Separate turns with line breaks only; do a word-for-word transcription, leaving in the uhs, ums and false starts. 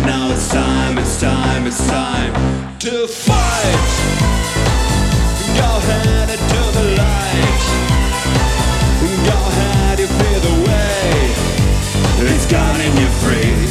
now it's time, it's time, it's time to fight. Go ahead into the light. Go ahead, you feel the way. It's got in you free.